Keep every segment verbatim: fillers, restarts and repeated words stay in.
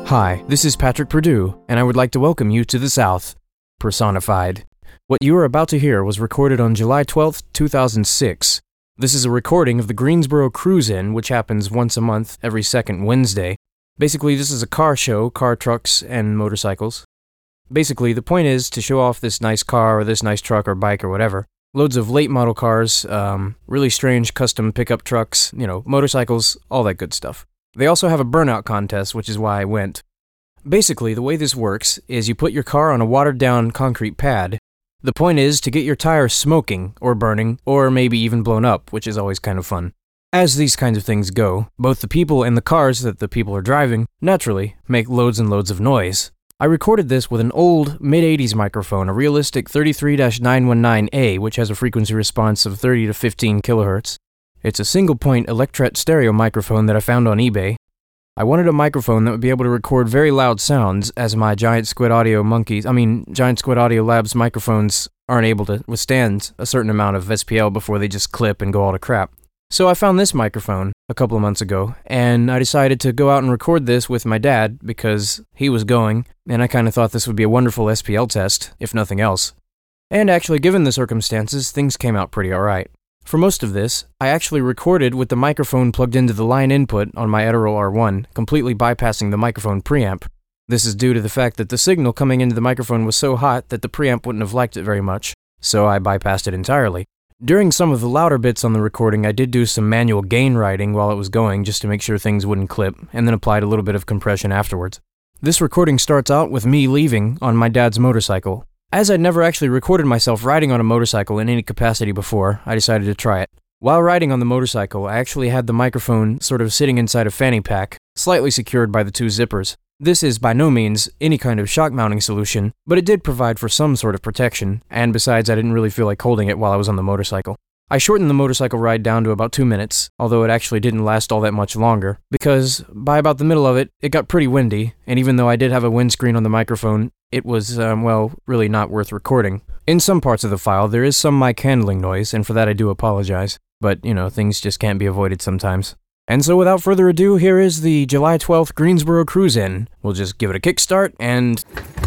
Hi, this is Patrick Purdue, and I would like to welcome you to the South, personified. What you are about to hear was recorded on July twelfth, two thousand six. This is a recording of the Greensboro Cruise-In, which happens once a month, every second Wednesday. Basically, this is a car show, car trucks, and motorcycles. Basically, the point is to show off this nice car or this nice truck or bike or whatever. Loads of late model cars, um, really strange custom pickup trucks, you know, motorcycles, all that good stuff. They also have a burnout contest, which is why I went. Basically, the way this works is you put your car on a watered-down concrete pad. The point is to get your tires smoking, or burning, or maybe even blown up, which is always kind of fun. As these kinds of things go, both the people and the cars that the people are driving, naturally, make loads and loads of noise. I recorded this with an old, mid eighties microphone, a realistic thirty-three nine nineteen A, which has a frequency response of thirty to fifteen kilohertz. It's a single-point Electret stereo microphone that I found on eBay. I wanted a microphone that would be able to record very loud sounds, as my Giant Squid Audio monkeys, I mean, Giant Squid Audio Labs microphones aren't able to withstand a certain amount of S P L before they just clip and go all to crap. So I found this microphone a couple of months ago, and I decided to go out and record this with my dad because he was going, and I kind of thought this would be a wonderful S P L test, if nothing else. And actually, given the circumstances, things came out pretty alright. For most of this, I actually recorded with the microphone plugged into the line input on my Edirol R one, completely bypassing the microphone preamp. This is due to the fact that the signal coming into the microphone was so hot that the preamp wouldn't have liked it very much, so I bypassed it entirely. During some of the louder bits on the recording, I did do some manual gain writing while it was going just to make sure things wouldn't clip, and then applied a little bit of compression afterwards. This recording starts out with me leaving on my dad's motorcycle. As I'd never actually recorded myself riding on a motorcycle in any capacity before, I decided to try it. While riding on the motorcycle, I actually had the microphone sort of sitting inside a fanny pack, slightly secured by the two zippers. This is by no means any kind of shock mounting solution, but it did provide for some sort of protection, and besides I didn't really feel like holding it while I was on the motorcycle. I shortened the motorcycle ride down to about two minutes, although it actually didn't last all that much longer, because by about the middle of it, it got pretty windy, and even though I did have a windscreen on the microphone, it was, um, well, really not worth recording. In some parts of the file, there is some mic handling noise, and for that I do apologize, but, you know, things just can't be avoided sometimes. And so without further ado, here is the July twelfth Greensboro Cruise-In. We'll just give it a kickstart, and...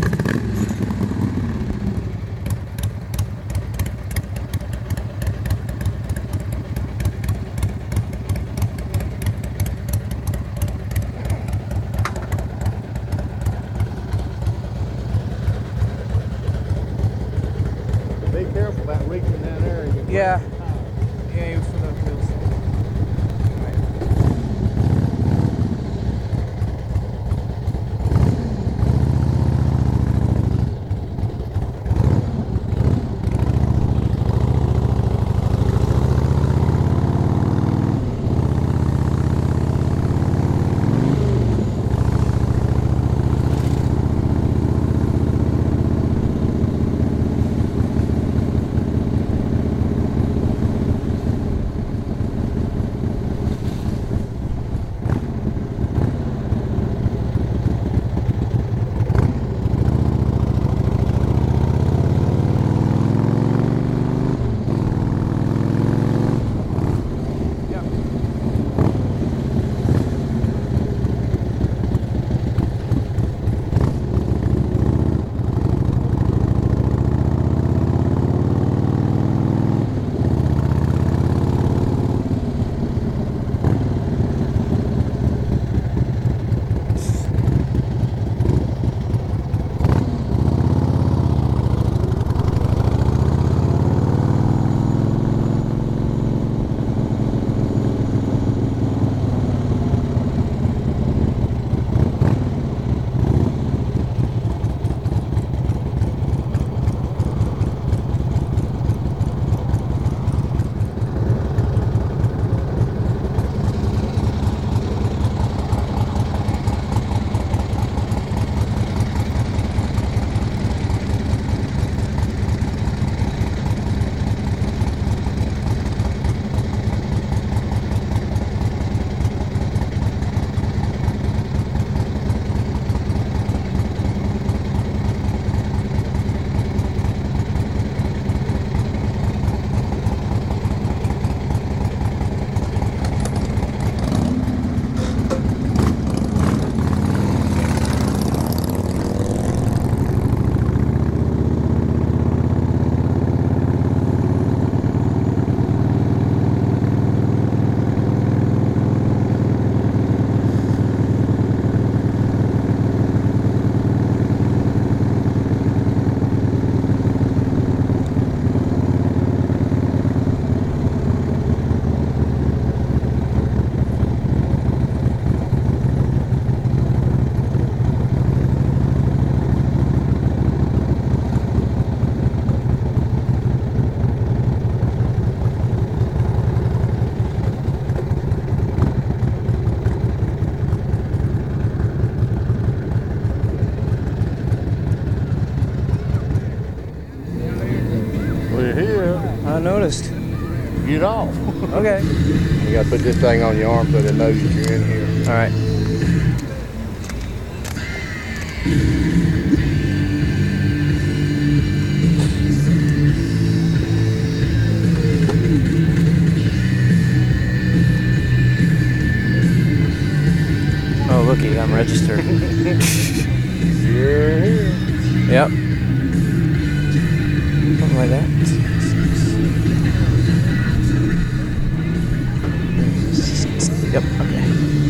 Be careful about reaching down there. And Yeah. Yeah, he was for the wheels. haven't noticed. Get off. Okay. You gotta put this thing on your arm so they know that you're in here. All right. Oh, looky, I'm registered. You're here. Yep. Something like that. Yep, okay.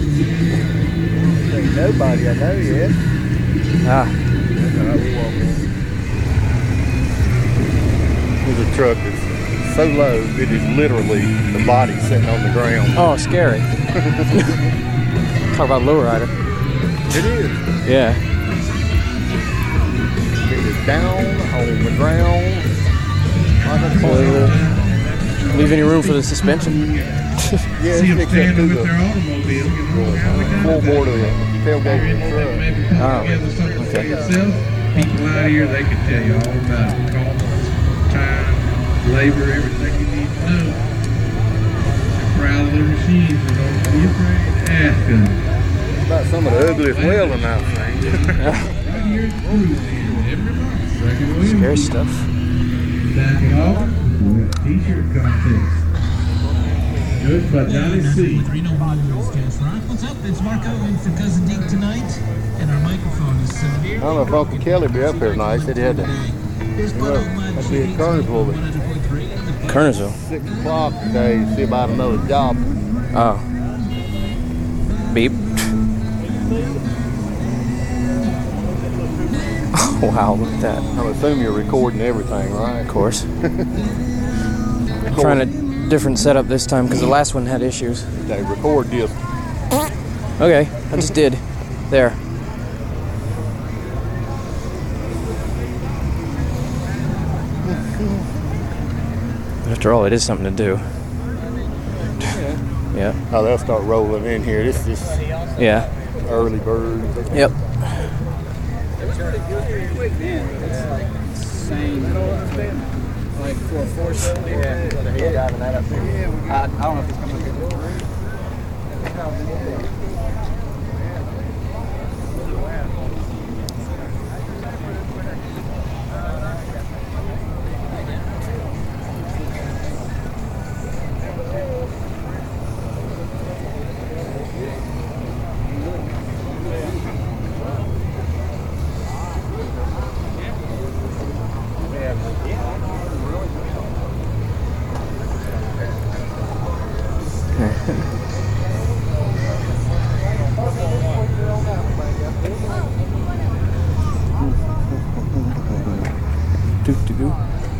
Ain't nobody I know yet. Ah. There's a truck that's so low, it is literally the body sitting on the ground. Oh, scary. Talk about lowrider. It is. Yeah. It is down on the ground. Like a Uh, leave any room for the suspension? Yeah, See them it's standing with the their automobile, you know, how they got full that. board of the tailgate of the truck. Maybe put Oh, together something for okay. yourself. People out here, they can tell you all about it. Cost, time, labor, everything you need to know. They're proud of their machines, and don't be afraid to ask them. About some of the ugliest welding I've seen. Right here at Cruising, every month. Second Wednesday. Scary stuff. Back in August, we have a t-shirt contest. Good by Johnny C. With Reno Williams Cast Rock. What's up? It's Marco in for Cousin Deke tonight, and our microphone is uh, I don't know if Uncle Kelly be up here tonight. He said he had to, Here's you know, that'd be at Kernersville at Kernersville. six o'clock today to see about another job. Oh. Beep. Oh, wow, look at that. I'm assuming you're recording everything, right? Of course. I'm trying a different setup this time because the last one had issues. Okay, record this. Okay, I just did. There. After all, it is something to do. Yeah. Oh, they'll start rolling in here. This is Yeah. early birds. Yep. Like for a four seventy, yeah. He's driving that up there. I, I don't know if it's coming up Do, do, do.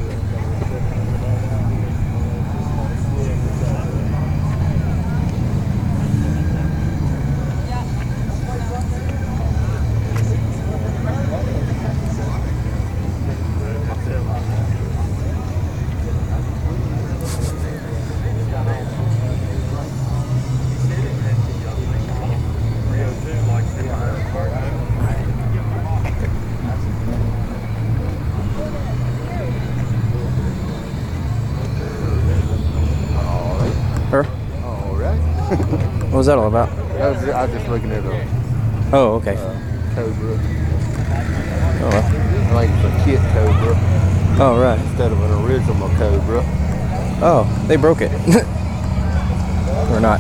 Her? All right. What was that all about? I was, I was just looking at a Oh, okay. uh, Cobra. Oh, well. I think it's a kit Cobra Oh, right. instead of an original Cobra. Oh, they broke it. Or not.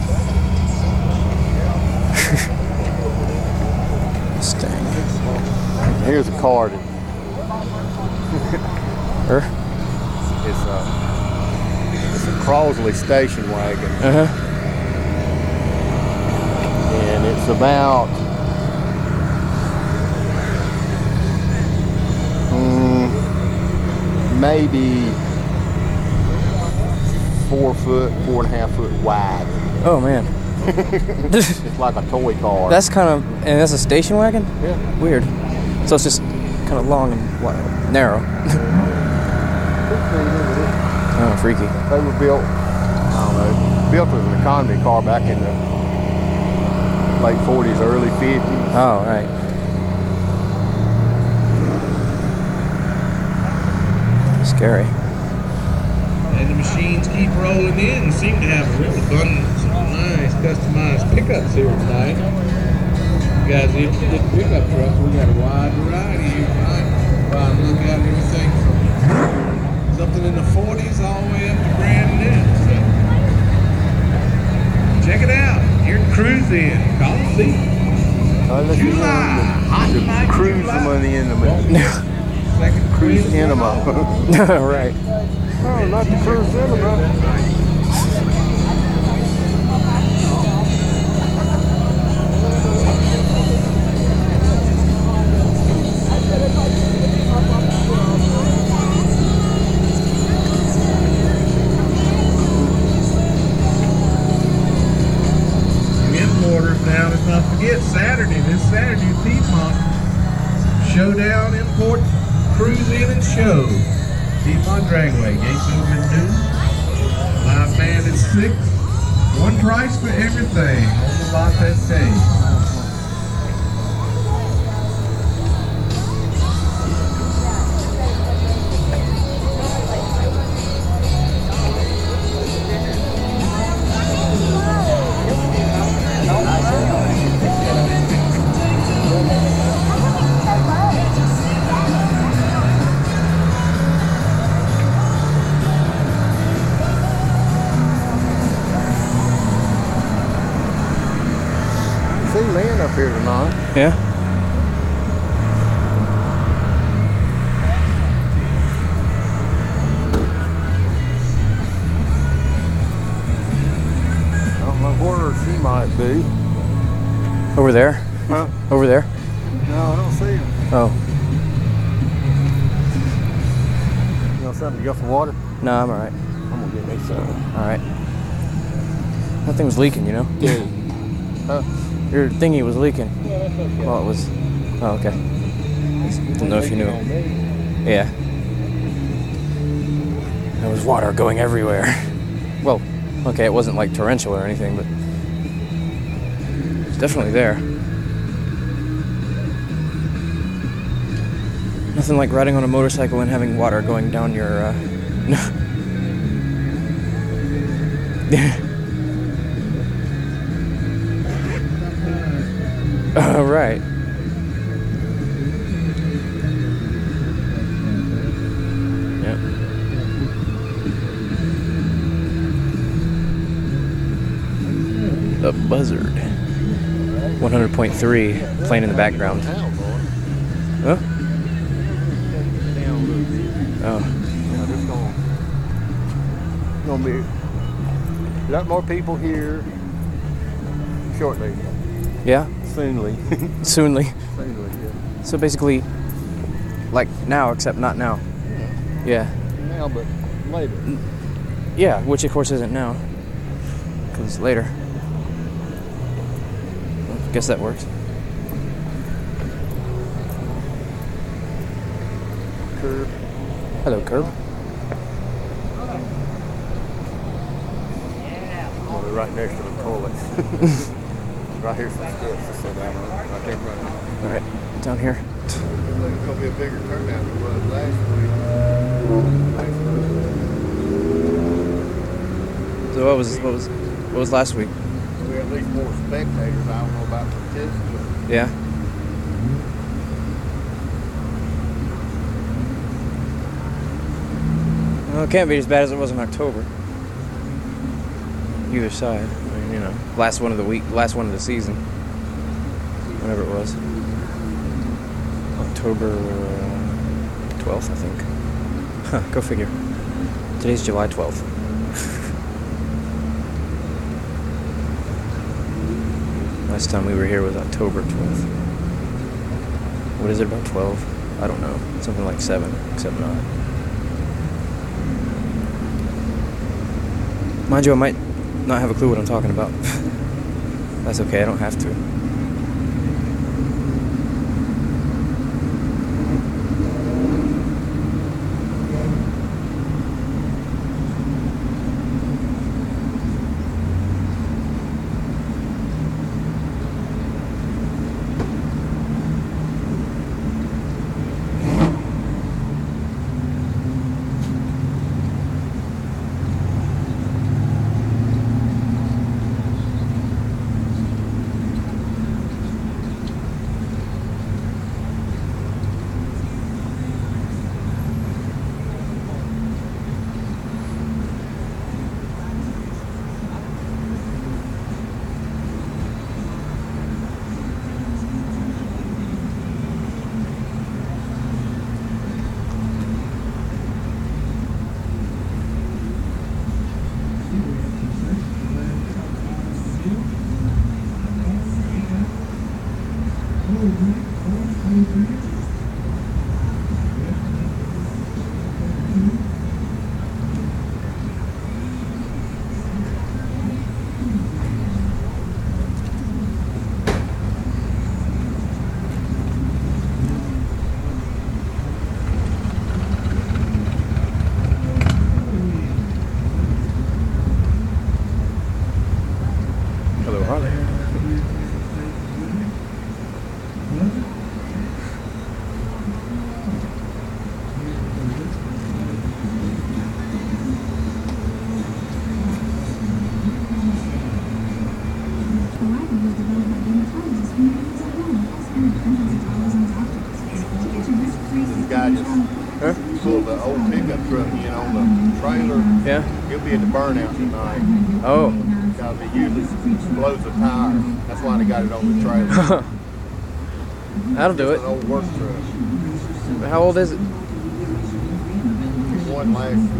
Mustang. Here's a car that Her? is a, it's a Crosley station wagon. Uh-huh. And it's about mm, maybe four foot, four and a half foot wide. Oh, man. It's like a toy car. That's kind of, and that's a station wagon? yeah. Weird. So it's just kind of long and wide, narrow. Oh, freaky. They were built, I don't know, built as an economy car back in the late forties, early fifties. Oh, right. Scary. And the machines keep rolling in. We seem to have a real abundance of nice customized pickups here tonight. You guys interested in pickup trucks? We got a wide variety here tonight. Well, look at everything from something in the forties all the way up to brand new. So check it out. You're cruising. Call the seat. July. Hot night Cruise July. some money in the Second cruise cruise enema. Right. Oh, not the cruise enema. Importers now. Let's not forget Saturday. This Saturday, Piedmont Showdown Import Cruise In and Show. Piedmont Dragway. Gates open at noon. Live band at six. One price for everything on the lot that day. See Lynn up here tonight. Yeah. I don't know where she might be. Over there. Huh? Over there. No, I don't see her. Oh. You want something? You got some water? No, I'm all right. I'm gonna get me some. All right. That thing was leaking, you know. Yeah. Huh? Your thingy was leaking. Yeah, that's okay. Well, it was. Oh, okay. Just didn't know if you knew. Yeah. There was water going everywhere. Well, okay, it wasn't like torrential or anything, but it's definitely there. Nothing like riding on a motorcycle and having water going down your. Uh... All right. Yep. The Buzzard. one hundred point three playing in the background. Huh? Oh. Yeah, there's gonna, gonna be a lot more people here shortly. Yeah? Soonly. Soonly. Soonly, yeah. So basically, like now, except not now. Yeah. Now, but later. Yeah, which of course isn't now. Because later. Well, guess that works. Curb. Hello, Curb. Well, they're right next to the toilets. Right here's some steps to sit down on. Right there, right. All right, down here. It's gonna be a bigger turnout than it was last week. So what was what was what was last week? We had at least more spectators. I don't know about participants. Yeah. Well, it can't be as bad as it was in October. Either side. I mean, you know, last one of the week, last one of the season. Whatever it was. October twelfth, I think. Huh, go figure. Today's July twelfth. Last time we were here was October twelfth. What is it, about twelve? I don't know. Something like seven, except not. Mind you, I might not have a clue what I'm talking about. That's okay, I don't have to. Hello, Harley. This guy just Huh? pulled the old pickup truck in on the trailer. Yeah. He'll be at the burnout tonight Oh. because he usually blows a tire. That's why they got it on the trailer. That'll do It's it. an old work truck. How old is it? One last month.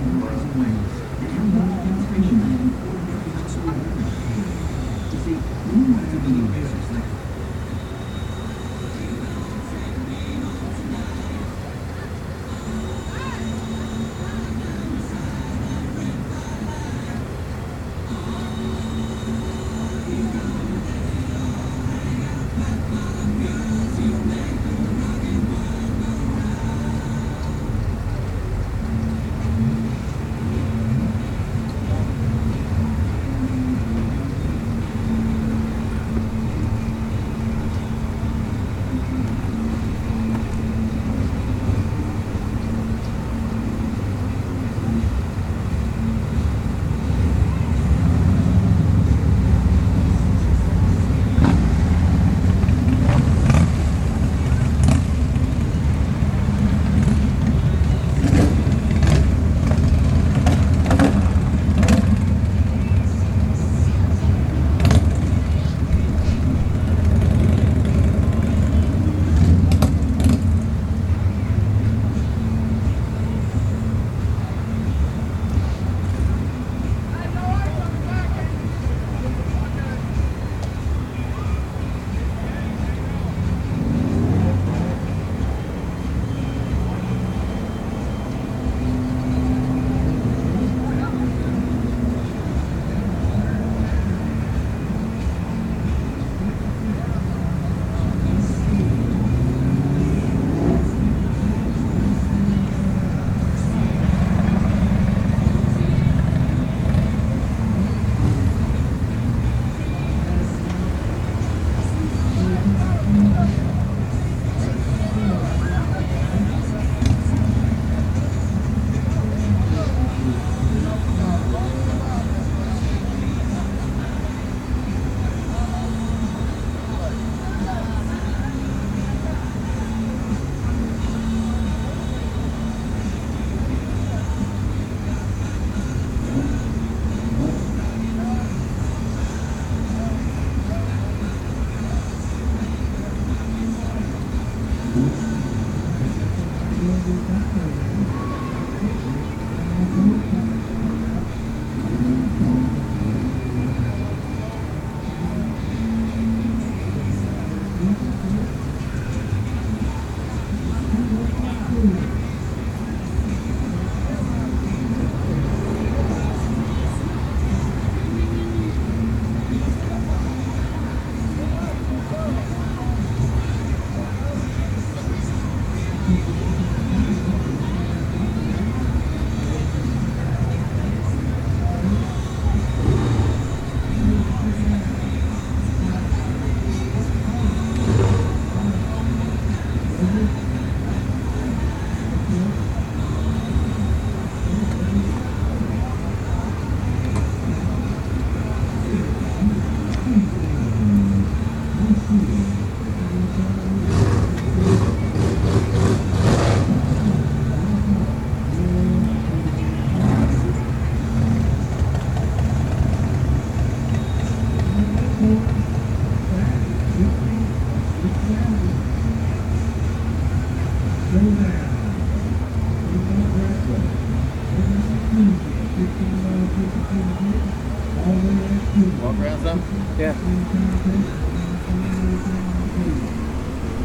Walk around some? Yeah.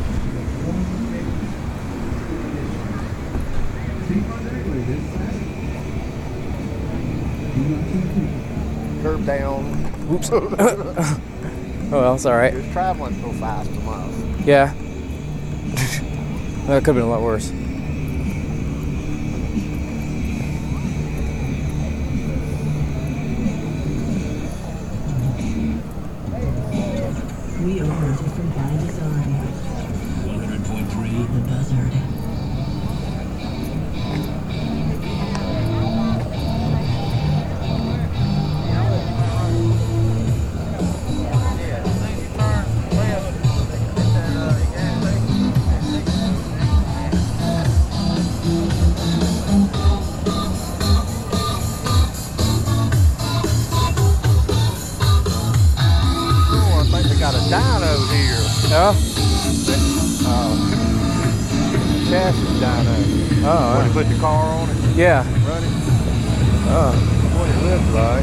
Curb down. Oops. Oh, well, it's all right. He was traveling so fast tomorrow. Yeah. That could have been a lot worse. We are different by design. one hundred point three The Buzzard. Got a dyno here. Oh? Uh, chassis dyno. Oh, When you put the car on it, yeah. run it, Oh. what it looks like.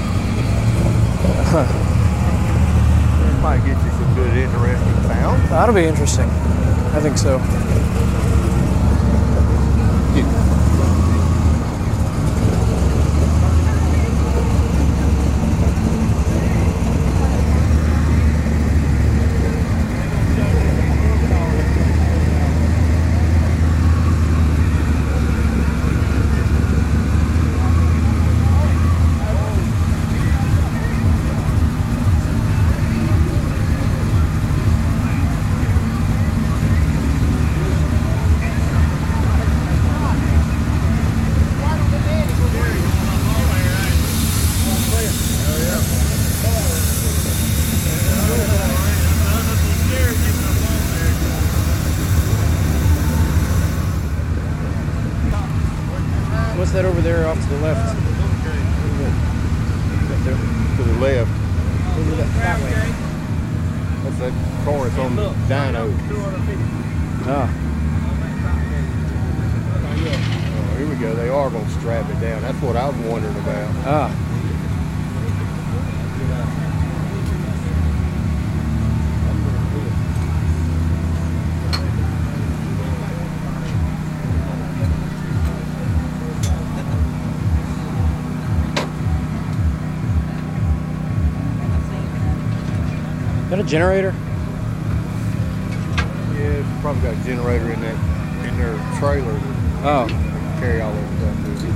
It might get you some good, interesting sounds. That'll be interesting. I think so. What's that over there off to the left? To the left. Over that, that way. That's that chorus on the dyno. Oh. Oh, here we go. They are going to strap it down. That's what I was wondering about. Ah. Is that a generator? Yeah, it's probably got a generator in that in their trailer to Oh. carry all that stuff with it.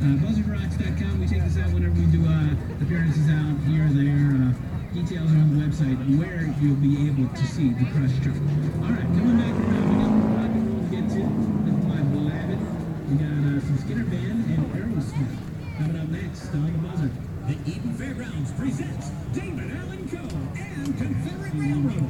Uh, buzzard rocks dot com. We take this out whenever we do uh, appearances out here or there. Uh, details are on the website where you'll be able to see the crushed truck. All right, coming back around, we got more rock and roll to get to with my beloved. We got uh, some Skinner Band and Aerosmith coming up next on the buzzer. The Eden Fairgrounds presents David Allen Coe and Confederate Railroad.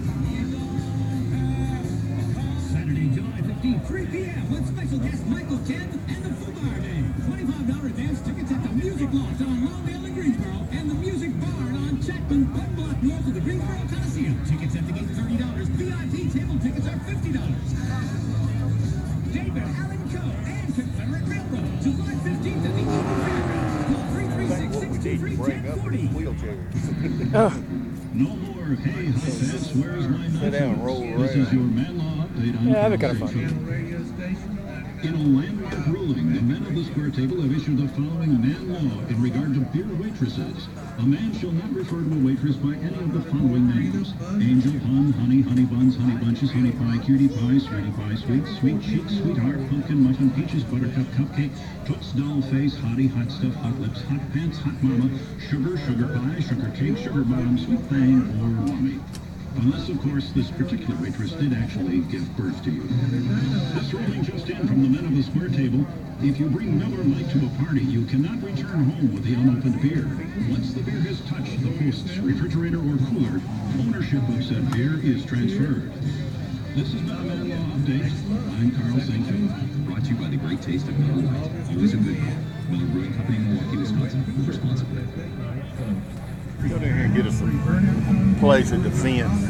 Saturday, July fifteenth, three p m with special guest Michael Kent and the Fubar Band. twenty-five dollar advance tickets at the Music Loft on Longdale and Greensboro and the Music Barn on Chapman, one block north of the Greensboro Coliseum. Tickets at the gate thirty dollars. V I P table tickets are fifty dollars. David Allen Coe and Confederate Railroad, July fifteenth at the Eden Fairgrounds. Call three three six, six two three, one zero four zero. No more, hey, hi, Fats, where's my Sit down and roll This around. is your man law update on Yeah, that'd be kind of fun. conversation. Radio station. In a landmark ruling, the men of the Square Table have issued the following man law in regard to beer waitresses. A man shall not refer to a waitress by any of the following names: Angel, Hun, Honey, Honey Buns, Honey Bunches, Honey Pie, Cutie Pie, Sweetie Pie, Sweet, Sweet Cheek, Sweetheart, Pumpkin, Muffin, Peaches, Buttercup, Cupcake, Toots, Doll Face, Hottie, Hot Stuff, Hot Lips, Hot Pants, Hot Mama, Sugar, Sugar Pie, Sugar Cake, Sugar Bottom, Sweet Thing, or Mommy. Unless, of course, this particular waitress did actually give birth to you. This ruling just in from the men of the Square Table: if you bring Miller Lite to a party, you cannot return home with the unopened beer. Once the beer has touched the host's refrigerator or cooler, ownership of said beer is transferred. This has been a Man Law Update. I'm Carl Sankfield. Brought to you by the great taste of Miller Lite. Always a good one. Miller Brewing Company, Milwaukee, Wisconsin. Responsibly. Go down here and get us some place at the fence.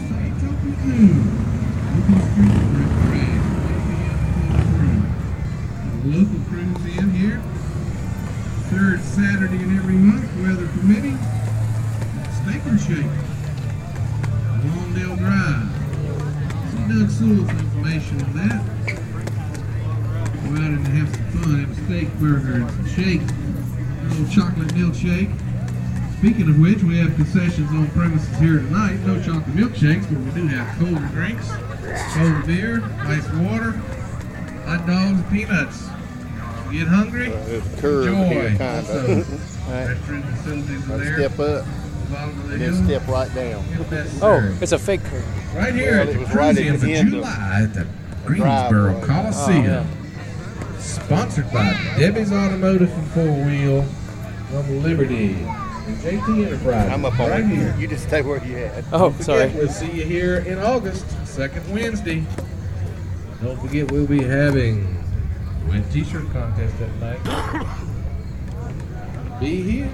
Local cruise in here. Third Saturday in every month, weather permitting. Steak and Shake. Longdale Drive. See Doug Sewell's information on that. Go out and have some fun. Have a steak burger and some shake. A little chocolate milkshake. Speaking of which, we have concessions on premises here tonight. No chocolate milkshakes, but we do have cold drinks, cold beer, ice water, hot dogs, and peanuts. Get hungry? Uh, there's a curve Enjoy. here, kind Also, of. restroom facilities are there. Step up, Bottom of the and then hill, step right down. if necessary. Oh, it's a fake curve. Right here Well, at it the was right at Cruise-In the for end of July at the the Greensboro driveway. Coliseum. Oh, yeah. Sponsored by Debbie's Automotive and Four Wheel from Liberty and J T Enterprises. I'm up on right it. here. You just stay where you at. Oh, Don't sorry. forget, we'll see you here in August, second Wednesday. Don't forget, we'll be having a win t-shirt contest that night. Be here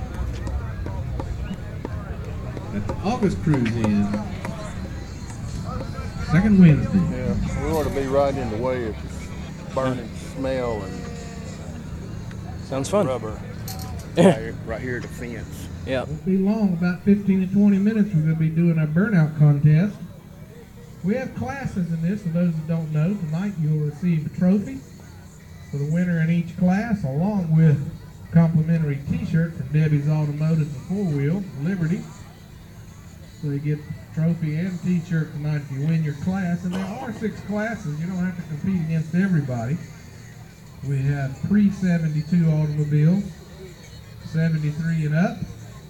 at the August Cruise In, second Wednesday. Yeah, we ought to be right in the way of burning smell and Sounds fun. rubber. right, here, right here at the fence. Yeah. Won't be long, about fifteen to twenty minutes. We're going to be doing our burnout contest. We have classes in this. For those that don't know, tonight you'll receive a trophy for the winner in each class, along with a complimentary t-shirt from Debbie's Automotive and Four Wheel, Liberty. So you get a trophy and t-shirt tonight if you win your class. And there are six classes. You don't have to compete against everybody. We have pre seventy-two automobiles, seventy-three and up,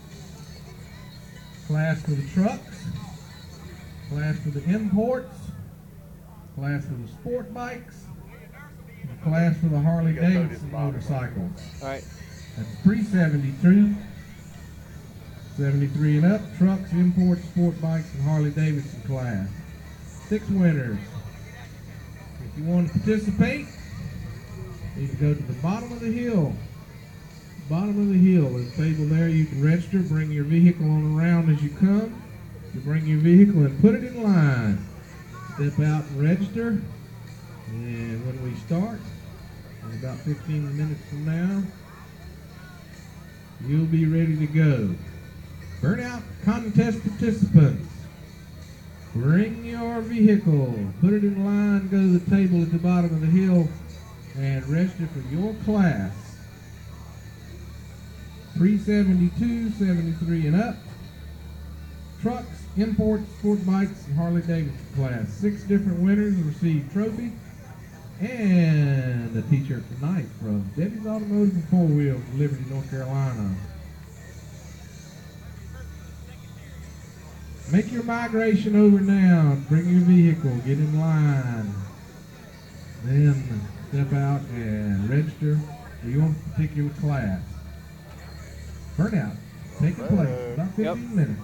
class for the trucks, class for the imports, class for the sport bikes, and class for the Harley Davidson motorcycles. All right. That's pre seventy-two, seventy-three and up, trucks, imports, sport bikes, and Harley Davidson class. Six winners. If you want to participate, you can go to the bottom of the hill. Bottom of the hill, there's a table there. You can register, bring your vehicle on around as you come. You bring your vehicle and put it in line. Step out and register. And when we start, in about fifteen minutes from now, you'll be ready to go. Burnout contest participants, bring your vehicle, put it in line, go to the table at the bottom of the hill, and register for your class. pre seventy-two, seventy-three and up, trucks, imports, sport bikes, and Harley Davidson class. Six different winners will receive trophy And a t-shirt tonight from Debbie's Automotive and Four Wheels, Liberty, North Carolina. Make your migration over now. Bring your vehicle. Get in line. Then step out and register for your particular class. Burnout taking place about fifteen Yep. minutes.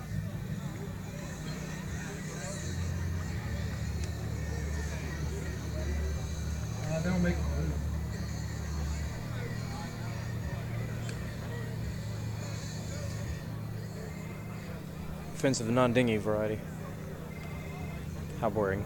Uh, they'll make Fence of the non-dinghy variety. How boring.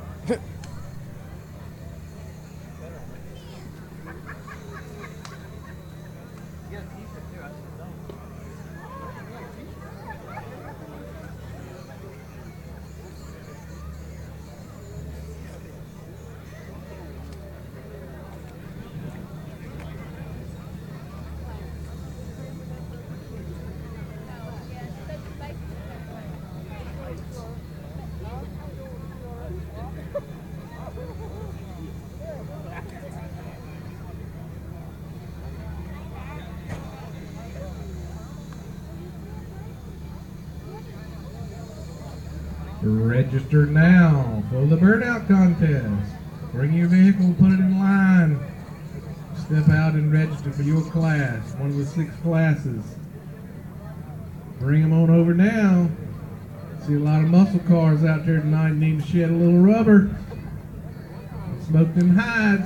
Register now for the burnout contest. Bring your vehicle, put it in line. Step out and register for your class, one of the six classes. Bring them on over now. See a lot of muscle cars out there tonight, need to shed a little rubber. Smoke them hides.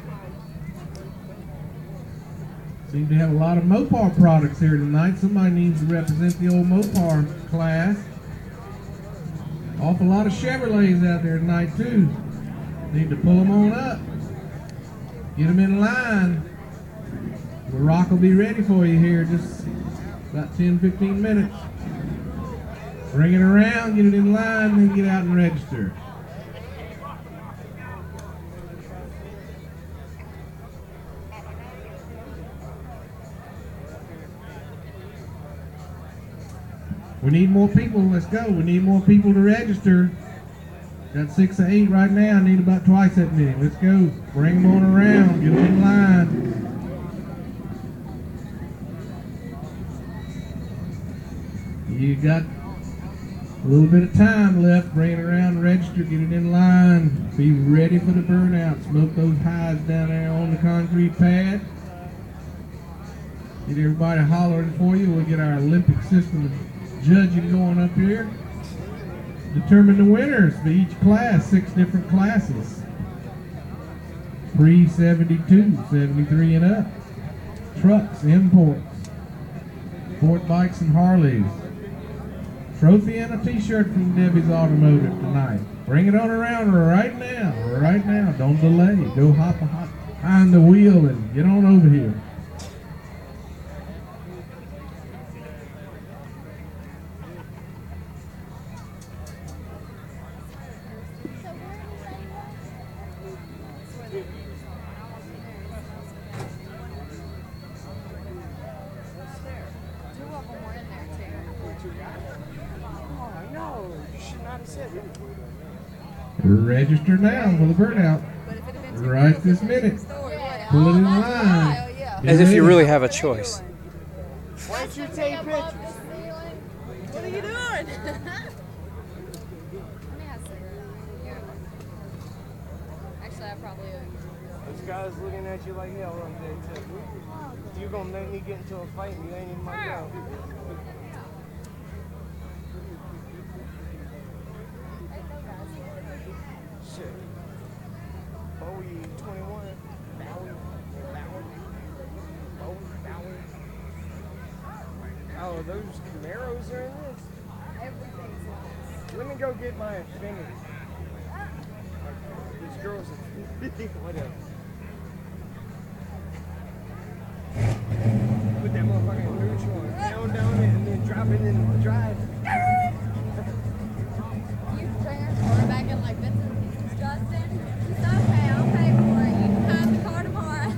Seem to have a lot of Mopar products here tonight. Somebody needs to represent the old Mopar class. Awful lot of Chevrolets out there tonight too. Need to pull them on up. Get them in line. The rock will be ready for you here just about ten, fifteen minutes. Bring it around, get it in line, then get out and register. We need more people. Let's go. We need more people to register. Got six to eight right now. I need about twice that many. Let's go. Bring them on around. Get them in line. You got a little bit of time left. Bring it around, register, get it in line. Be ready for the burnout. Smoke those highs down there on the concrete pad. Get everybody hollering for you. We'll get our Olympic system judging going up here. Determine the winners for each class, six different classes. Pre seventy-two, seventy-three and up. Trucks, imports, sport bikes and Harleys. Trophy and a t-shirt from Debbie's Automotive tonight. Bring it on around right now, right now. Don't delay. Go hop behind the wheel and get on over here. Register now for the burnout. Right this minute. Pull it in line. As if you really have a choice. Why don't you take pictures? What are you doing? Actually, I probably would. This guy's looking at you like hell one day, too. You're gonna make me get into a fight and you ain't even my girl. Shit. Bowie twenty-one. Bowie. Bowie. Bowie. Bowie. Oh, those Camaros are in this? Everything's in this. Let me go get my Infiniti. These girls are whatever. Put that motherfucker in neutral and down down it and then drop it in the drive. You bring her car back in like bits and pieces, Justin. It's okay, I'll pay for it. You can have the car tomorrow.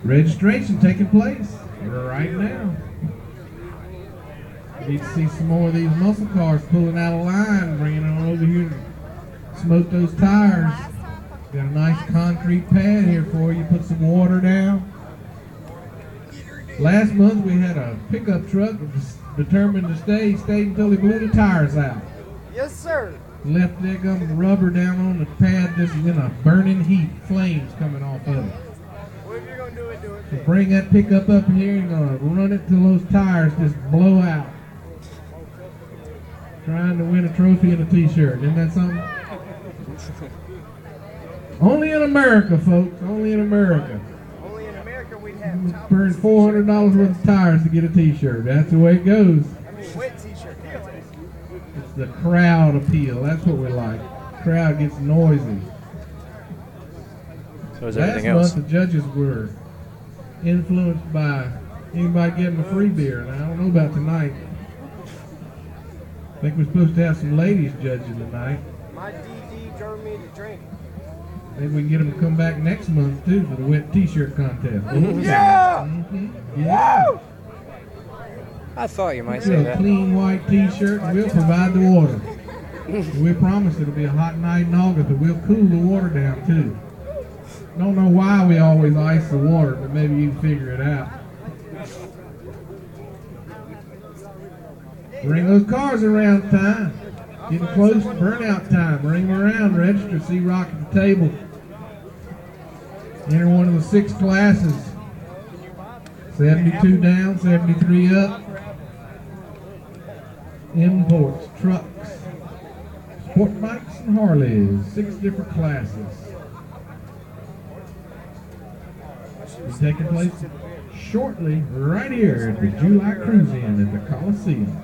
Registration taking place right now. You need to see some more of these muscle cars pulling out of line, bringing on over here to smoke those tires. Got a nice concrete pad here for you. Put some water down. Last month we had a pickup truck that was determined to stay, stayed until he blew the tires out. Yes, sir. Left that gum rubber down on the pad, just in a burning heat, flames coming off of it. Well, if you're going to do it, do it. So bring that pickup up here and gonna run it till those tires just blow out. Trying to win a trophy and a t-shirt. Isn't that something? Only in America, folks. Only in America. Only in America we'd have. Burn four hundred dollars worth of tires to get a t-shirt. That's the way it goes. I mean, wet t-shirt contest. It's the crowd appeal. That's what we like. Crowd gets noisy. So is Last everything else. month the judges were influenced by anybody getting a free beer. And I don't know about tonight. I think we're supposed to have some ladies judging tonight. My D D drove me to drink. Maybe we can get them to come back next month too for the wet t-shirt contest. Yeah! Mm-hmm. Yeah! I thought you might Get say a that. clean white t-shirt and we'll provide the water. We promise it'll be a hot night in August, but we'll cool the water down too. Don't know why we always ice the water, but maybe you can figure it out. Bring those cars around time. Getting close to burnout time. Bring them around, register, see Rock at the table. Enter one of the six classes. seventy-two down, seventy-three up. Imports, trucks, sport bikes, and Harleys. Six different classes. It's taking place shortly right here at the July Cruise-In at the Coliseum.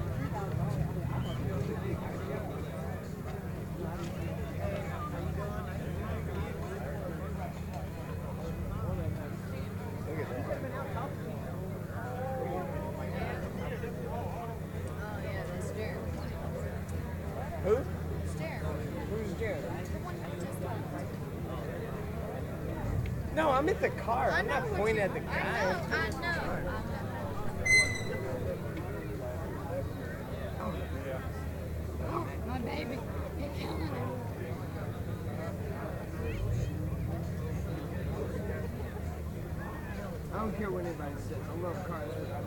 Who? Who's Jared? No, I'm at the car. I'm not pointing at the guy. I know, I know. My baby, you're killing it. I don't care what anybody says. I love cars.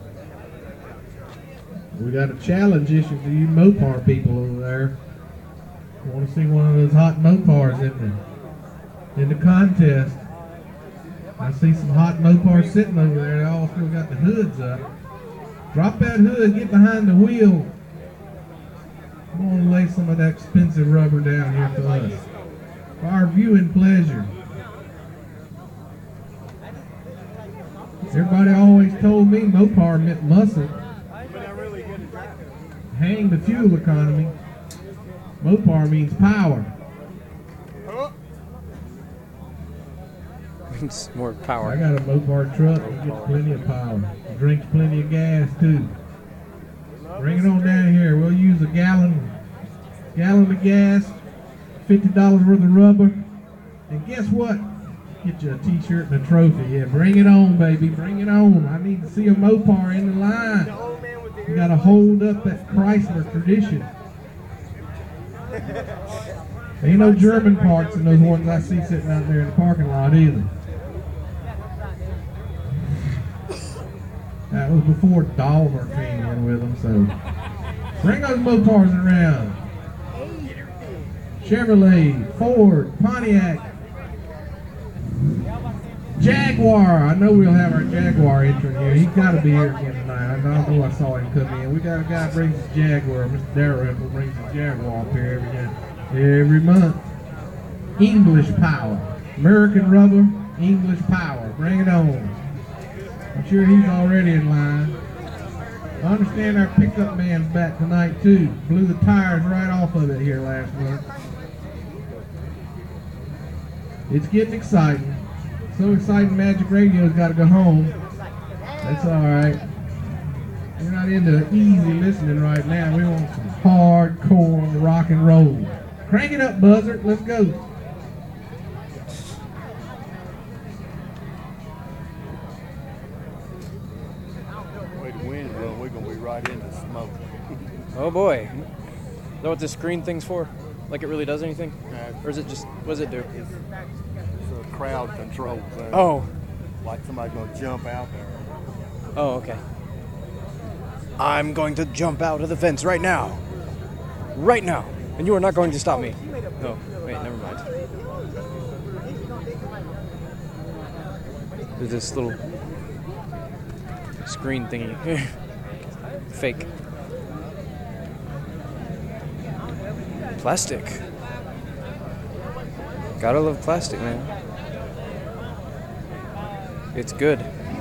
We got a challenge issue for you Mopar people over there. I want to see one of those hot Mopars in the in the contest. I see some hot Mopars sitting over there. They all still got the hoods up. Drop that hood, get behind the wheel. I'm going to lay some of that expensive rubber down here for us. For our viewing pleasure. Everybody always told me Mopar meant muscle. Hang the fuel economy. Mopar means power. It's more power. I got a Mopar truck. It gets plenty of power. It drinks plenty of gas too. Bring it on down here. We'll use a gallon, gallon of gas, fifty dollars worth of rubber, and guess what? Get you a t-shirt and a trophy. Yeah, bring it on, baby. Bring it on. I need to see a Mopar in the line. You got to hold up that Chrysler tradition. Ain't no German parts in those ones I see sitting out there in the parking lot either. That was before Dahlmer came in with them, so bring those Mopars around. Chevrolet, Ford, Pontiac, Jaguar. I know we'll have our Jaguar entrant here. He's got to be here again tonight. I don't know I saw him come in. We got a guy who brings his Jaguar. Mister Dalrymple brings his Jaguar up here every day, every month. English Power. American Rubber, English Power. Bring it on. I'm sure he's already in line. I understand our pickup man's back tonight too. Blew the tires right off of it here last month. It's getting exciting. So exciting Magic Radio's got to go home. That's alright. We're not into easy listening right now. We want some hardcore rock and roll. Crank it up, Buzzard. Let's go. boy. Is that what this screen thing's for? Like it really does anything? Or is it just, what does it do? It's, it's a crowd control thing. Oh. Like somebody's going to jump out there. Oh, okay. I'm going to jump out of the fence right now. Right now. And you are not going to stop me. Oh, wait, never mind. There's this little screen thingy. Fake. Plastic. Gotta love plastic, man. It's good.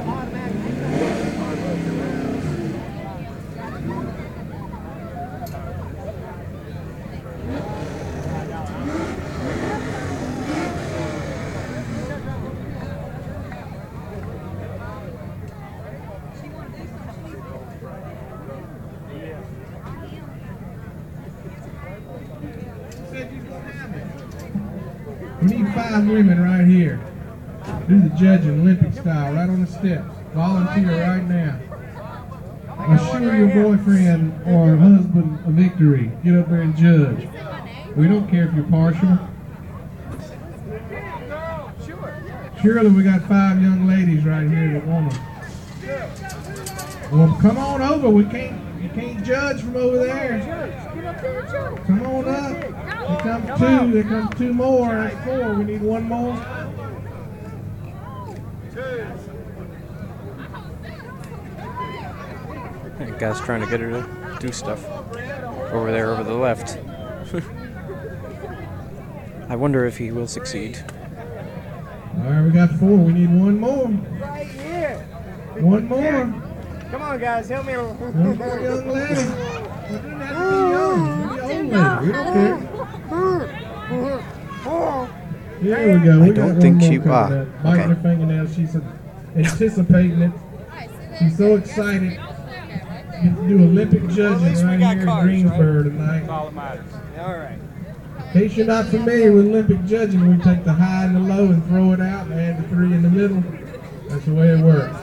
We need five women right here. Do the judging Olympic style, right on the steps. Volunteer right now. Assure your boyfriend or husband a victory. Get up there and judge. We don't care if you're partial. Surely we got five young ladies right here that want to. Well, come on over. We can't. You can't judge from over there. Come on up. Here comes two. There comes two more. That's four. We need one more. That guy's trying to get her to do stuff over there, over the left. I wonder if he will succeed. All right, we got four. We need one more. Right here. One more. Come on, guys, help me. One more young lady. Well, doesn't have to be young. Maybe old lady. We don't care. Here we go. We I got don't one think more she- coming ah, up. Biting okay. her fingernails. She's anticipating it. She's so excited. Get to do Olympic judging right here in Greensboro tonight. That's all that matters. All right. In case you're not familiar with Olympic judging, we take the high and the low and throw it out and add the three in the middle. That's the way it works.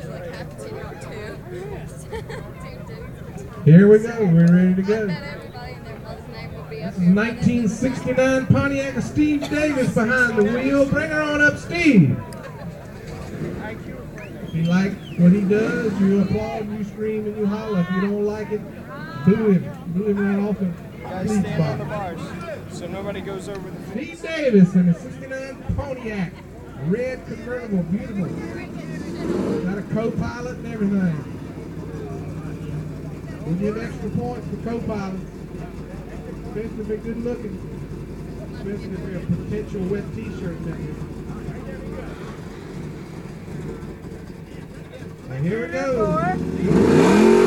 Here we go. We're ready to go. This is nineteen sixty-nine Pontiac of Steve Davis behind the wheel. Bring her on up, Steve. If you like what he does, you applaud, you scream, and you holler. If you don't like it, boo him. Boo him right off the Guys, police stand on the box. bars so nobody goes over the Steve Davis in the sixty-nine Pontiac. Red convertible, beautiful. Got a co-pilot and everything. We'll give extra points for co-pilots. Especially if they're good looking. Especially if they're a potential wet t-shirt jacket. And here we go.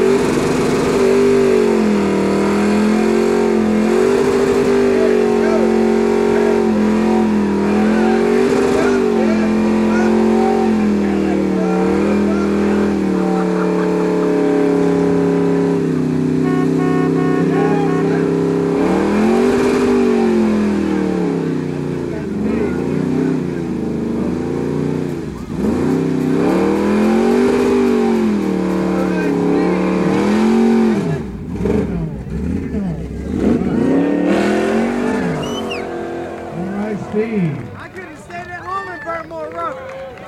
I could have stayed at home and burnt more rubber.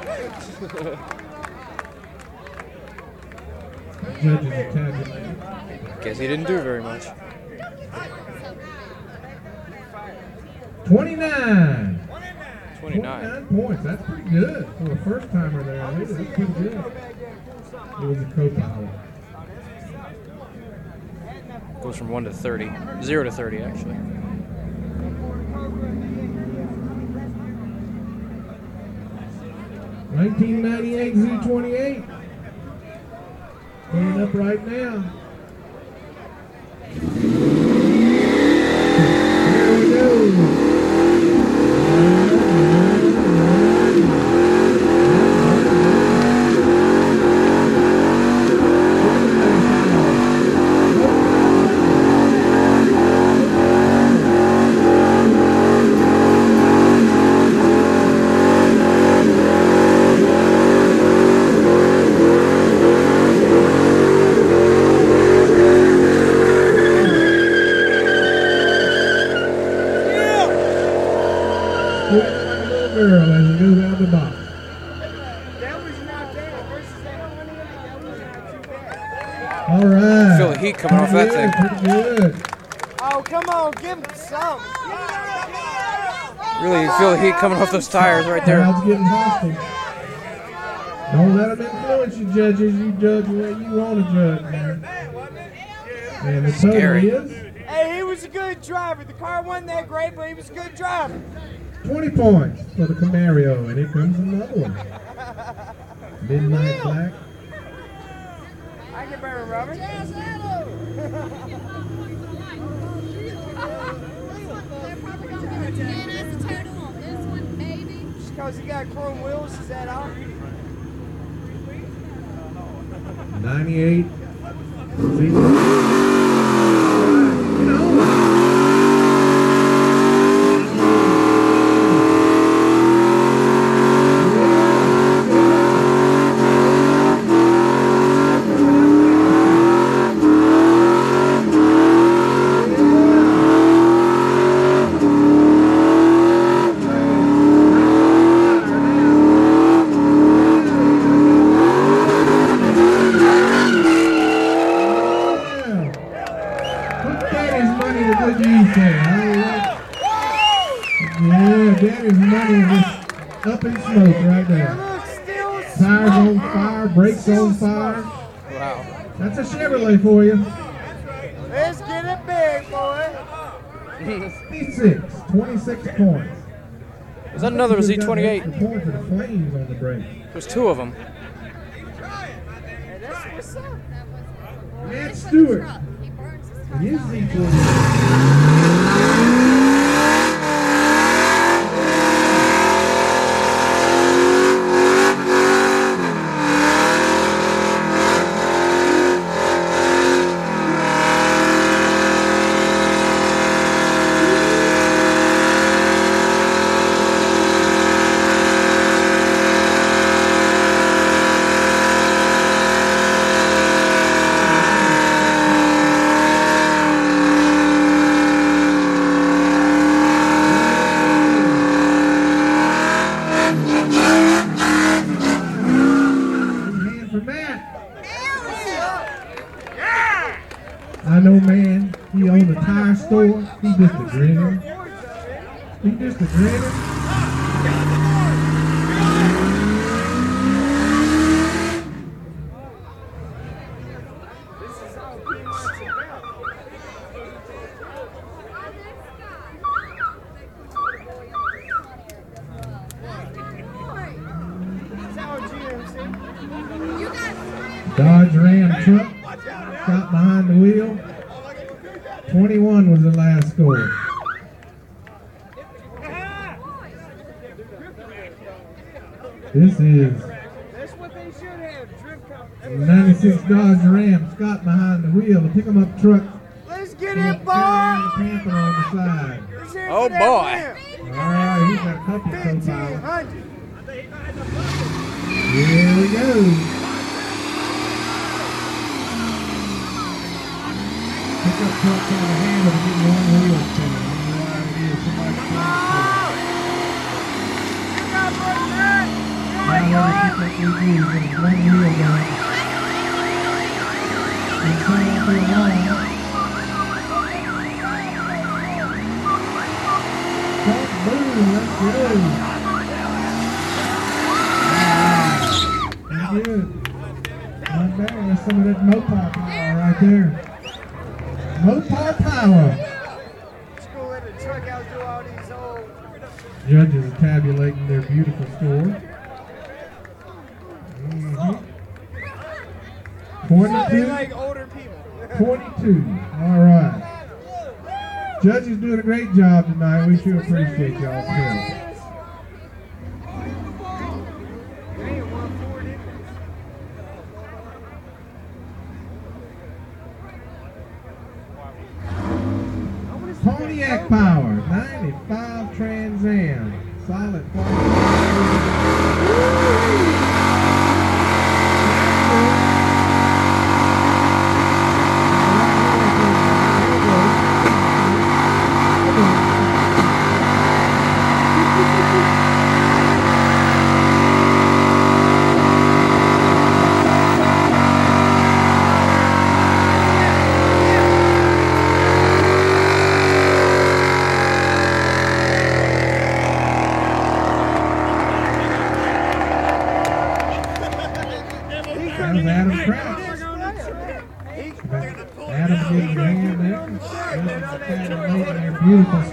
Judges are tabulating. Guess he didn't do very much. twenty-nine. twenty-nine. points. That's pretty good for a first timer there. That's pretty good. It was a co-pilot. Goes from one to thirty. Zero to thirty, actually. nineteen ninety-eight Z twenty-eight. Coming up right now. Here we go. Looking like a little girl as he goes out the box. That was not bad. Versus that one, that was not too bad. All right. Feel the heat coming off that thing. Pretty good. Oh, come on, give him some. Really, you feel the heat coming off those tires right there. Crowd's getting hostile. Don't let them influence you, judges. You judge the way you want to judge, man. And the total Scary. is Hey, he was a good driver. The car wasn't that great, but he was a good driver. twenty points for the Camaro, and here comes another one. Midnight Black. I can burn Robert. Just because he got chrome wheels, is that all? ninety-eight. See? You know. Up in smoke right there. Tires on fire, brakes on fire. Wow. That's a Chevrolet for you. Let's get it big, boy. fifty-six, twenty-six points. Was that another Z twenty-eight? Point for the flames on the brake. There's two of them. Matt Stewart. And his Z twenty-eight. I know, man, he owned a tire store. He just a grinner. He just a grinner. Dodge Ram truck got behind the wheel. twenty-one was the last score. This is ninety-six Dodge Ram, Scott behind the wheel, the pick 'em up truck. Let's get it, boy! Panther on the side. Oh boy! Alright, he's got a couple of co-pilots. Here we go. Pickup truck on the handle to get one wheel spinning. I don't know why it is. Somebody's trying to I don't know if that's what we do, but it's one wheel down. And turn off the alarm. Top boom, let's go. Alright. That's good. Not bad. That's some of that Mopar power right there. Mopar power. Let's go let the truck out do all these old. Judges are tabulating their beautiful score. Mm-hmm. twenty-two. Like older people. twenty-two. All right. Judges doing a great job tonight. We sure appreciate y'all's help. Pontiac Power, ninety-five Trans Am, solid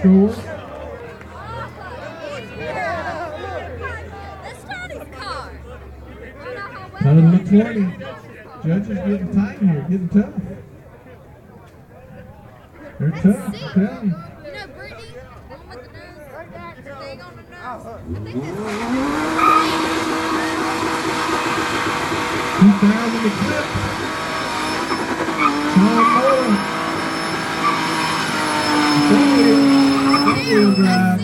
score. Total of twenty. Judges getting tight here, getting tough. They're tough, I'm telling you. You know Brittany, the one with the nose, the thing on the nose. I think two thousand Eclipse. Tom Moore. Front wheel drive.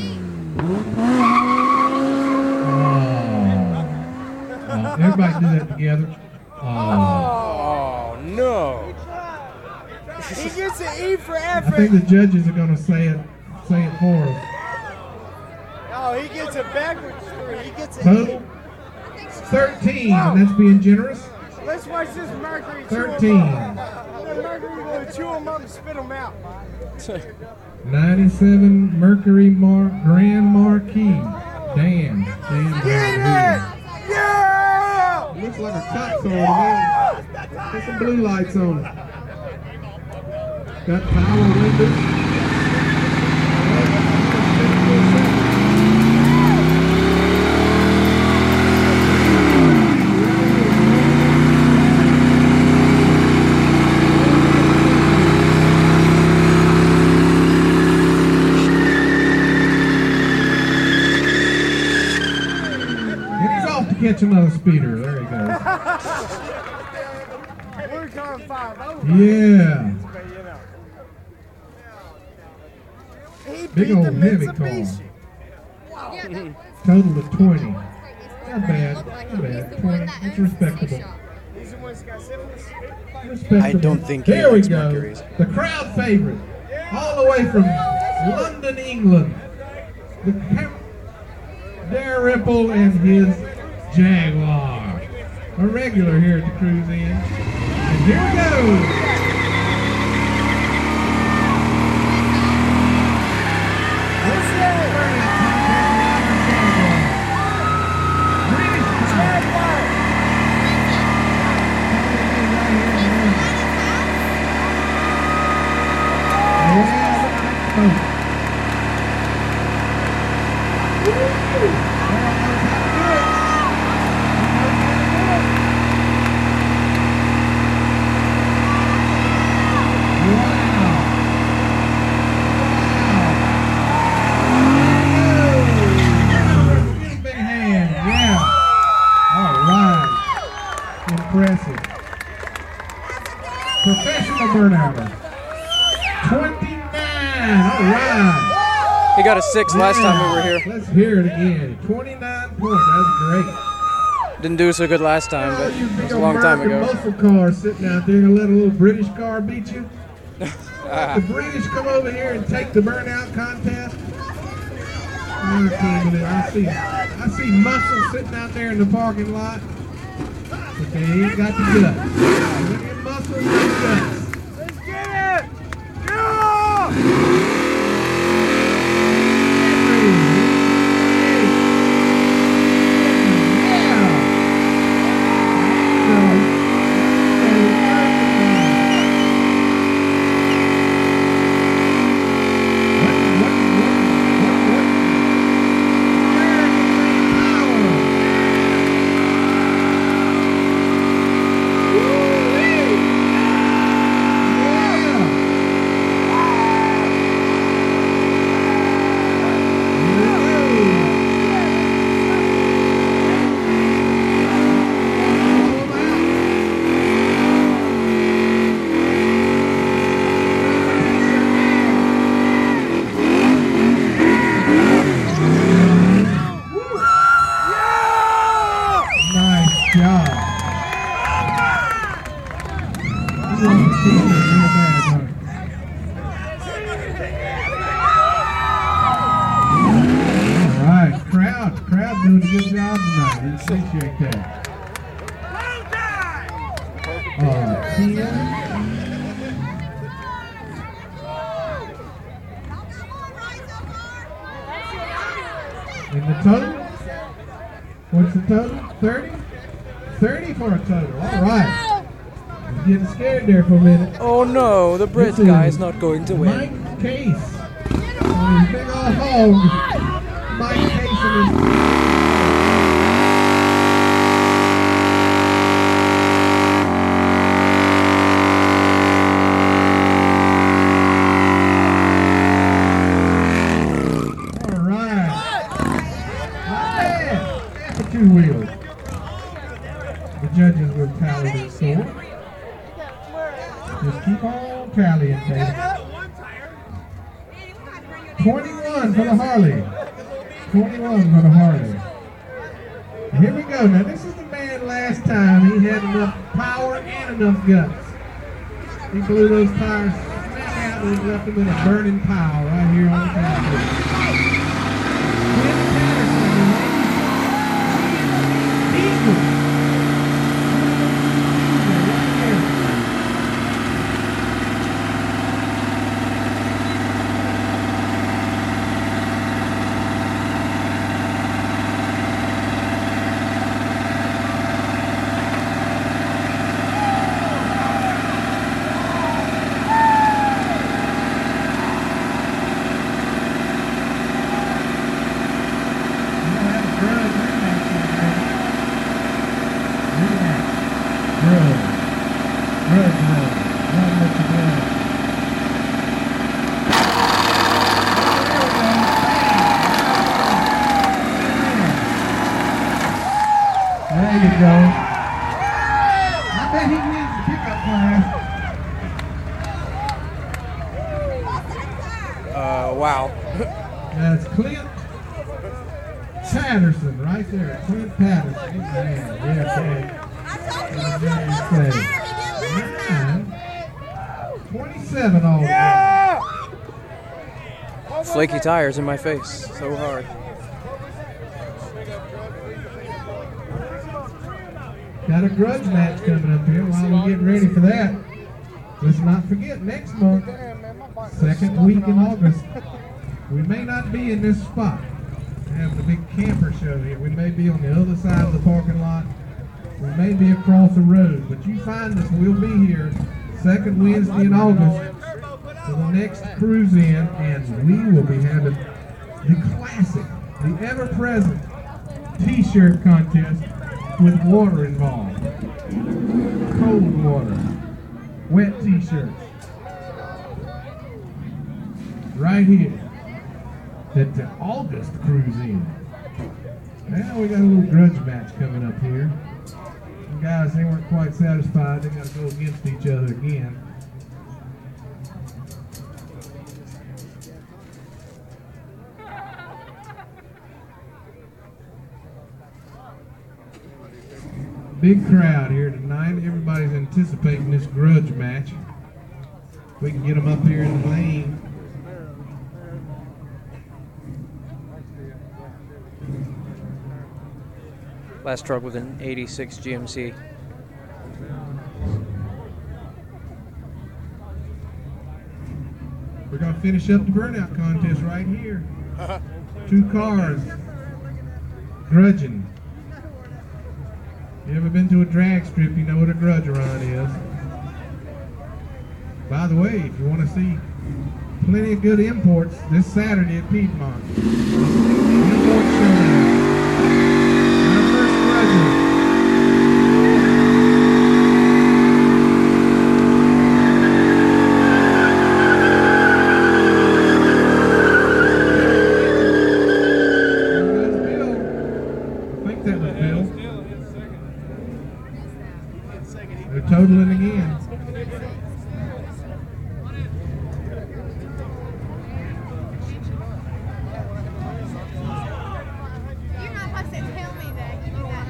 Oh. Oh, everybody do that together. Oh. Oh, no. He gets an E for I effort. think the judges are going to say it, say it for us. Oh, he gets a backwards three. He gets an Total thirteen, and that's being generous. E. Let's watch this Mercury thirteen. chew him up. The Mercury will chew him up and spit him out. ninety-seven Mercury Mar Grand Marquis. Dan. Dan Get it! Yeah! Looks like a cop car to me. Put some blue lights on it. Got power windows. Catch another speeder. There he goes. We're going five over. Yeah. He Big beat old the heavy Mitsubishi. car. Total of twenty. Not bad. Not bad. twenty. It's respectable. He's the one that's got syphilis. Respectable. I don't think he Here we likes go. Mercuries. The crowd favorite. All the way from London, England. The Dalrymple and his Jaguar. A regular here at the Cruise Inn. And here we go. Impressive. Professional burnouter. twenty-nine. All right. He got a six last time we were here. Let's hear it again. twenty-nine points. That's great. Didn't do so good last time, but you it was a long time ago. Muscle car sitting out there and let a little British car beat you. The British come over here and take the burnout contest. I can't believe it. I see, I see muscle sitting out there in the parking lot. But they ain't got the guts. Look at muscle and guts. Let's get it! Yeah! And the total? What's the total? thirty? thirty for a total. All right. I'm getting scared there for a minute. Oh no, the Brit This guy is is not going to win. Mike Case on on his big old hog, Mike Cason. All right. Not bad. And for two wheels. The judges will tally their score. Just keep on tallying, baby. twenty-one for the Harley. twenty-one for the Harley. And here we go. Now, this is the man last time. He had enough power and enough guts. He blew those tires smack out and left him in a burning pile right here on the back. There you go. I bet he wins the pickup class. Uh, wow. That's Clint Patterson right there. Clint Patterson. Man, yes, man. twenty-seven all yeah! Flaky tires in my face. So hard. Got a grudge match coming up here. While we get ready for that, let's not forget next month, second week in August, we may not be in this spot. We have the big camper show here. We may be on the other side of the parking lot. We may be across the road, but you find us, we'll be here second Wednesday in August for the next cruise in, and we will be having the classic, the ever-present t-shirt contest with water involved. Cold water. Wet t-shirts. Right here. At the August cruise in. Now we got a little grudge match coming up here. The guys, they weren't quite satisfied. They got to go against each other again. Big crowd here tonight. Everybody's anticipating this grudge match. We can get them up here in the lane. Last truck with an eighty-six G M C. We're going to finish up the burnout contest right here. Two cars. Grudging. You ever been to a drag strip, you know what a grudge run is. By the way, if you want to see plenty of good imports this Saturday at Piedmont. Import Showdown. Our first grudger. Totaling again. You're not supposed to tell me that. You do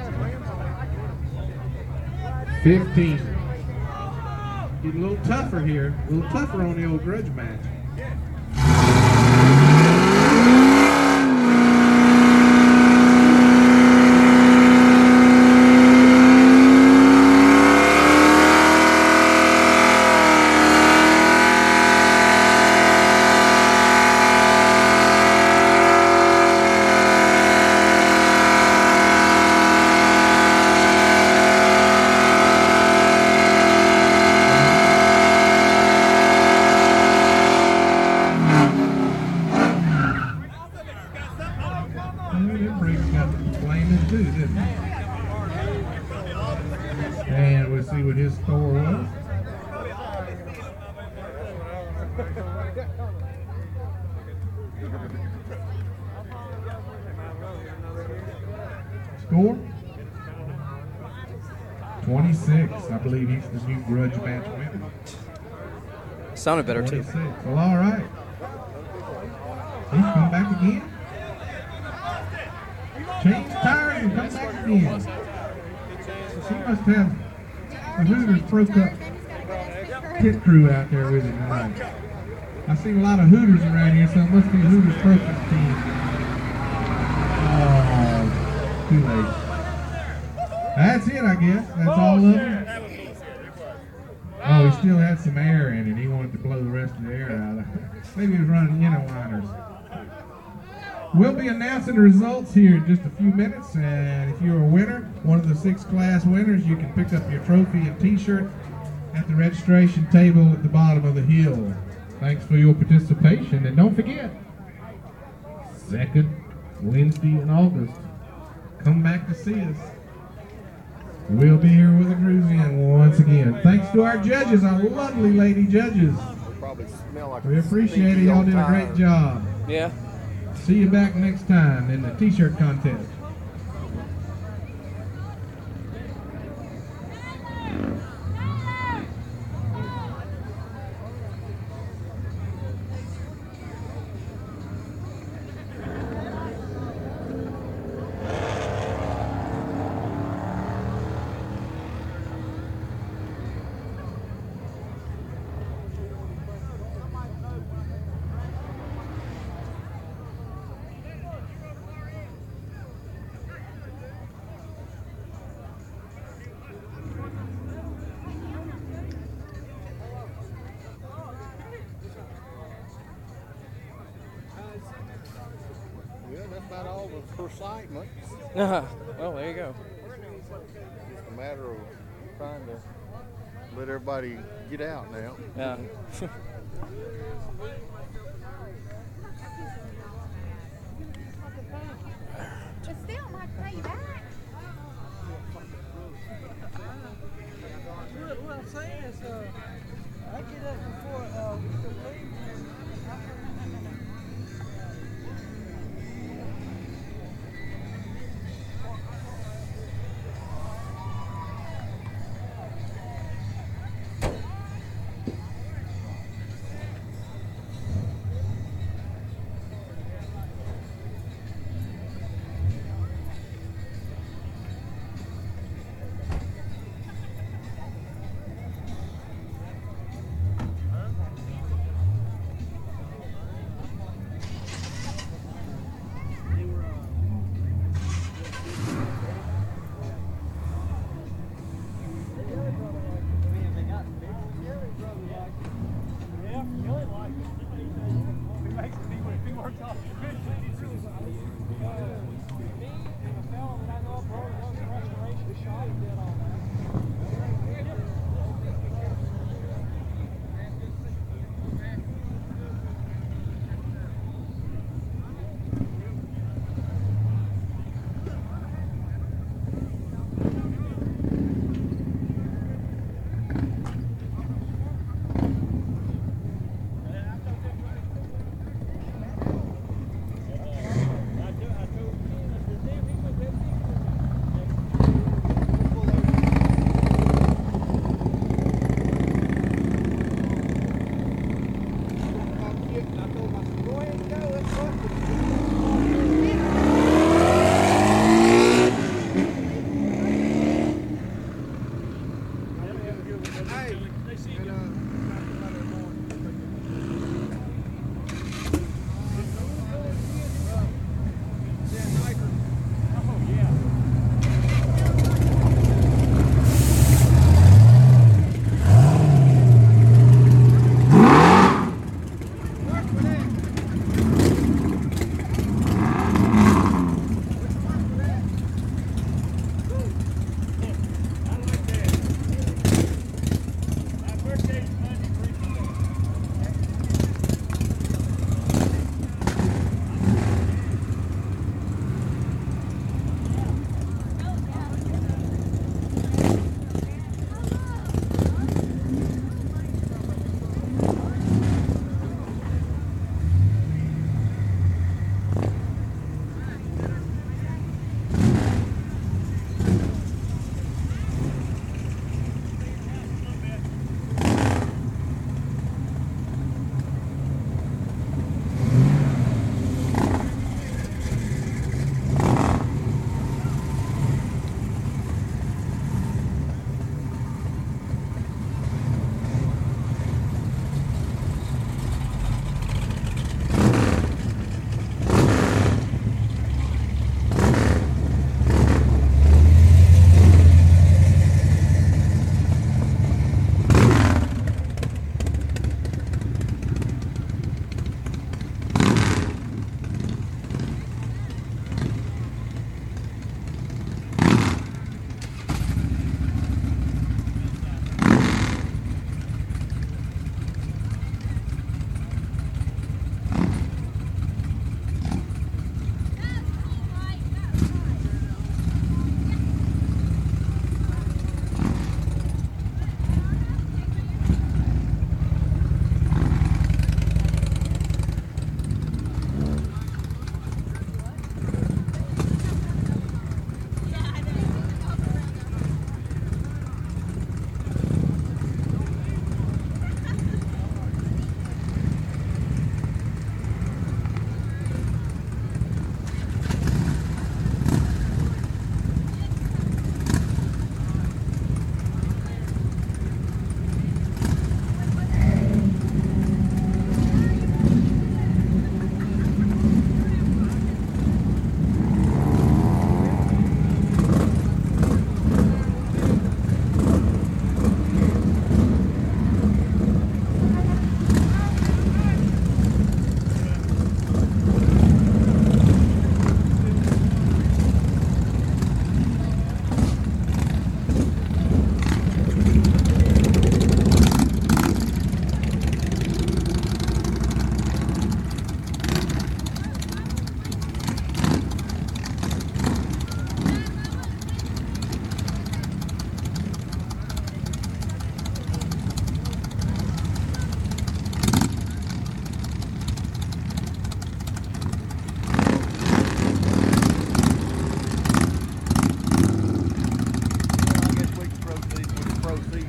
that. fifteen. Getting a little tougher here. A little tougher on the old grudge match. them brakes got flaming too, didn't they? And we'll see what his score was. Score? twenty-six. I believe he's the new grudge match winner. Sounded better too. twenty-six. Well, all right. He's come back again. Change tires and come back again. So she must have the Hooters Pro Cup pit crew out there with him tonight. I see a lot of Hooters around here, so it must be a Hooters Pro Cup team. Oh, too late. That's it, I guess. That's all of them. Oh, he still had some air in it. He wanted to blow the rest of the air out of it. Maybe he was running Innowiners. We'll be announcing the results here in just a few minutes, and if you're a winner, one of the six class winners, you can pick up your trophy and t-shirt at the registration table at the bottom of the hill. Thanks for your participation, and don't forget, second Wednesday in August, come back to see us. We'll be here with the Cruise In once again. Thanks to our judges, our lovely lady judges. Probably smell like We appreciate it. Y'all did a great job. Yeah. See you back next time in the t-shirt contest. Yeah, that's about all for sight, mate. Uh-huh. Well, there you go. Just a matter of trying to let everybody get out now. Yeah. But still, I might pay you back. What, what I'm saying is, uh, I get up before uh, we leave.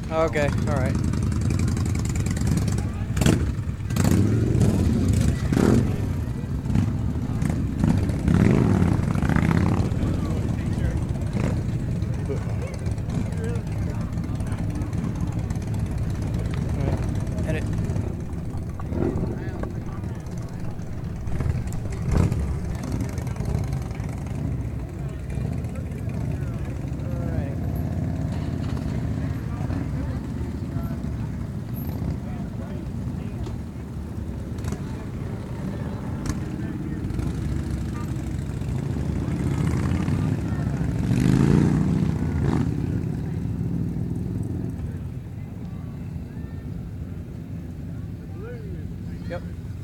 Okay, all right. Edit. Yep.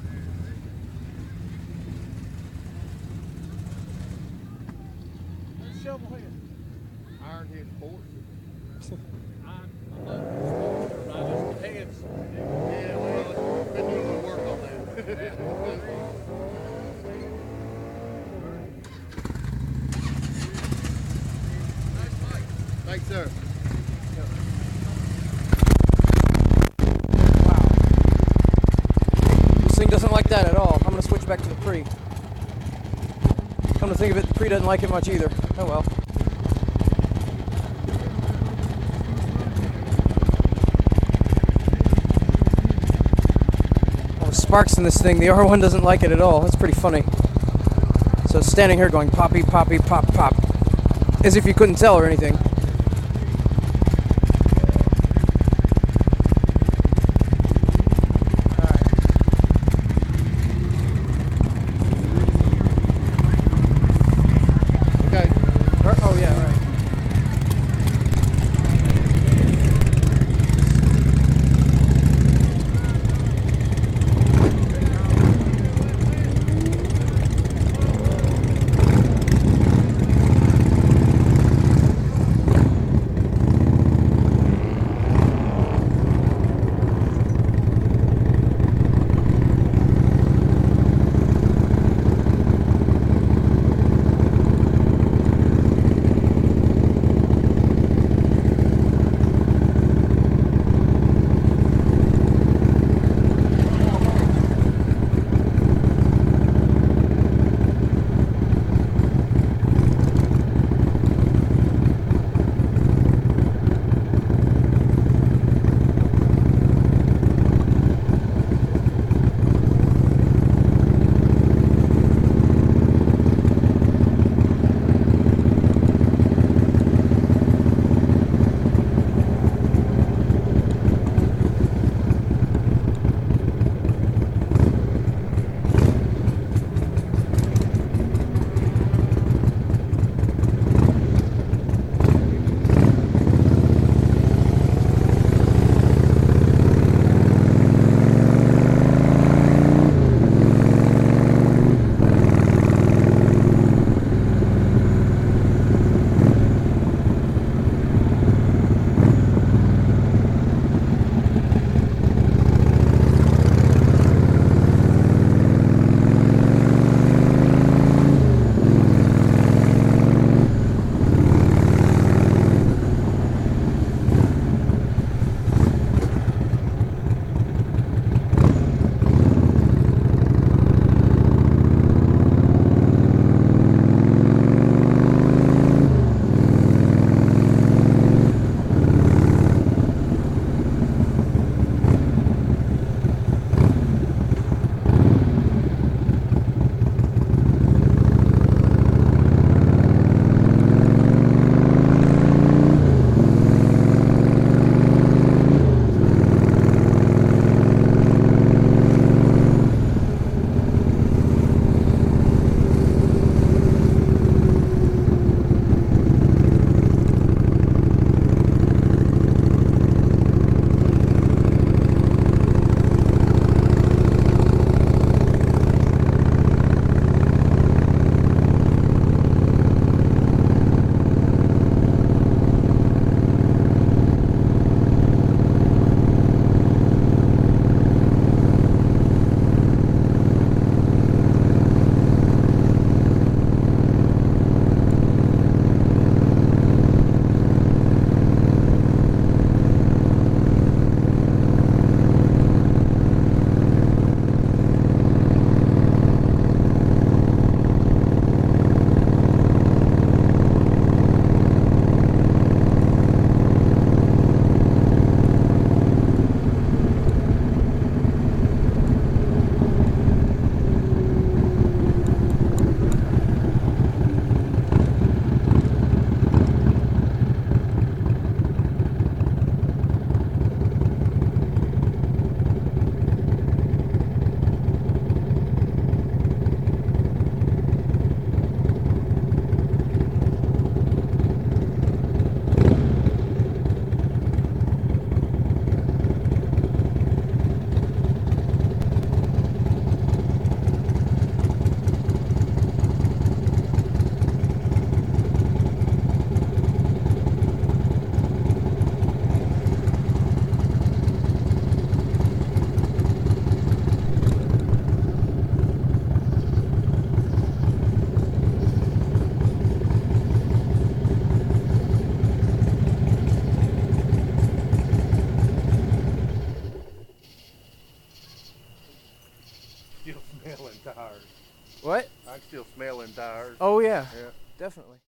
Shovelhead. Iron head sports. Yeah, well, it's been doing the work on that. Thanks, sir. This thing doesn't like that at all. I'm going to switch back to the Pre. Come to think of it, the Pre doesn't like it much either. Oh well. All the sparks in this thing, the R one doesn't like it at all. That's pretty funny. So it's standing here going poppy, poppy, pop, pop. As if you couldn't tell or anything. Oh yeah, right. tires. What? I can still smell them tires. Oh yeah, Yeah. definitely.